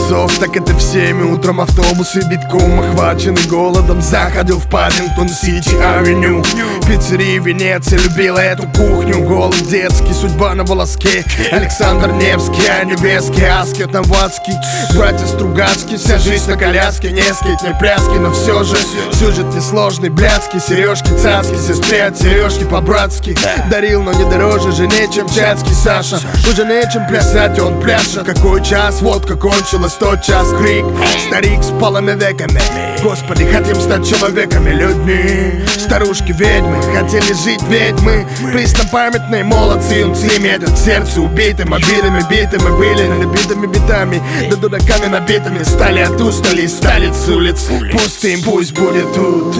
часов, так это в 7. Утром автобусы битком охвачены голодом. Заходил в Паддингтон-Сити-авеню. Пиццерия Венеция любила эту кухню. Голод детский, судьба на волоске. Александр Невский, Аня Веский, Аскет Новацкий, братья Стругацкий. Вся жизнь на коляске, не скейт, не пляски. Но все же сюжет несложный, блядский. Сережки, цацки, сестре от сережки по-братски. Дарил, но не дороже жене, чем чацкий Саша. Уже нечем плясать, он пляшет. Какой час, водка кончилась, тот час крик. Старик с полыми веками. Господи, хотим стать человеками, людьми. Старушки-ведьмы, хотели жить ведьмы. Преснопамятные молодцы, юнцы метят сердце убитым, обидами битыми были набитыми битами, да дураками набитыми. Стали от устали, стали с улиц. Пустым пусть будет тут.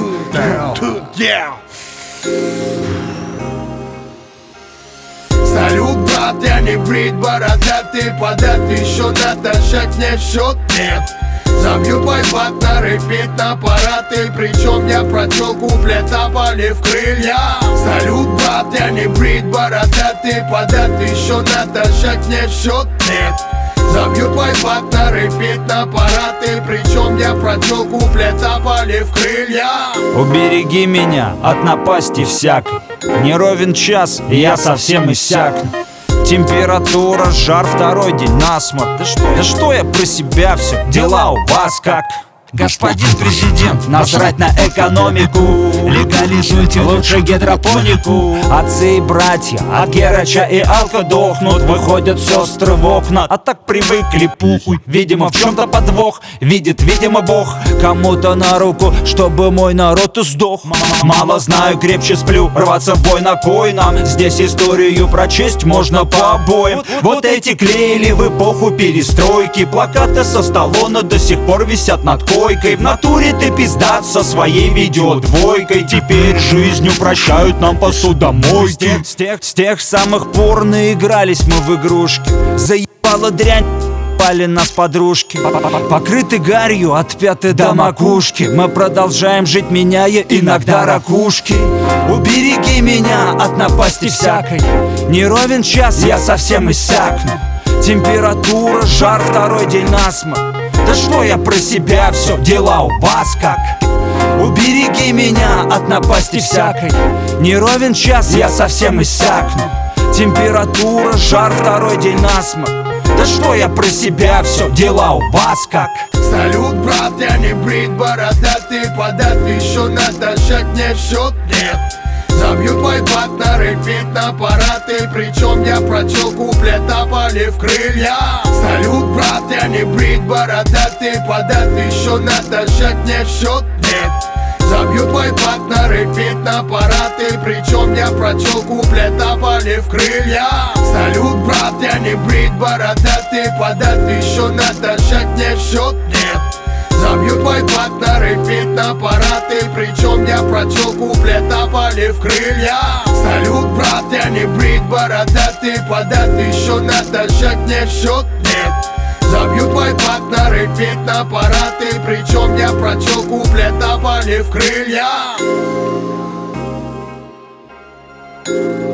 Салют, брат, я не брит, бородатый, податый, еще натощак не в счет, нет. Забью байбат на репит, на аппараты. Причем я прочел куплет, опалив крылья. Салют, брат, я не брит, бородатый, податый, еще натощак не в счет, нет. Забью байбат на репит, на аппараты. Причем я прочел куплет, опалив крылья. Убереги меня от напасти всякой. Не ровен час, и я совсем иссякну. Температура, жар, второй день насморк. Да что я про себя все? Дела у вас как? Господин президент, насрать на экономику. Легализуйте лучше гидропонику. Отцы и братья от герача и алко дохнут. Выходят сестры в окна, а так привыкли, пухуй. Видимо, в чем-то подвох, видит, видимо, Бог. Кому-то на руку, чтобы мой народ сдох. Мало знаю, крепче сплю, рваться в бой на кой нам. Здесь историю прочесть можно по обоим. Вот эти клеили в эпоху перестройки. Плакаты со Сталлоне до сих пор висят над койкой. В натуре ты пиздат со своей видеодвойкой. Теперь жизнью прощают нам посудомойки. С тех самых пор наигрались мы в игрушки. Заебала дрянь, пали нас подружки. Покрыты гарью от пятой до макушки. Мы продолжаем жить, меняя иногда ракушки. Убереги меня от напасти всякой. Не ровен час, я совсем иссякну. Температура, жар, второй день насморк. Да что я про себя все, дела у вас как? Убереги меня от напасти всякой. Не ровен час, я совсем иссякну. Температура, жар, второй день насморк. Да что я про себя все, дела у вас как? Салют, брат, я не брит, бородатый, податый, еще натощак не в счет, нет. Забью байбат на репит, на аппараты. Причем я прочел куплет, опалив крылья. Салют, брат, я не брит, бородатый, податый, еще натощак не в счет, нет. Забью байбат на репит, на аппараты. Причем я прочел куплет, опалив крылья. Салют, брат, я не брит, бородатый, податый, еще натощак не в счет, нет. Забью байбат на репит, на аппараты. Причем я прочел куплет, опалив крылья. Салют, брат, я не брит, бородатый, податый, еще натощак не в счет, нет. Забью байбат на репит, на аппараты. Причем я прочел куплет, опалив крылья.